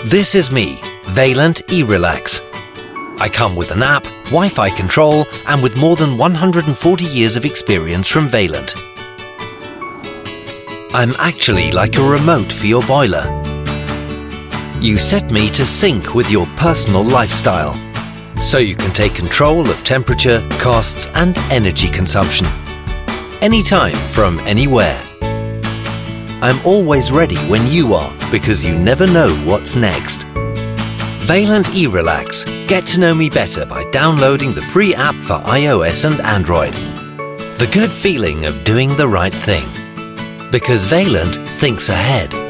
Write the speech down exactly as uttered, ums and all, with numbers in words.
This is me, Vaillant eRelax. I come with an app, Wi-Fi control, and with more than one hundred forty years of experience from Vaillant. I'm actually like a remote for your boiler. You set me to sync with your personal lifestyle, so you can take control of temperature, costs, and energy consumption. Anytime from anywhere. I'm always ready when you are, because you never know what's next. Vaillant eRelax. Get to know me better by downloading the free app for iOS and Android. The good feeling of doing the right thing. Because Vaillant thinks ahead.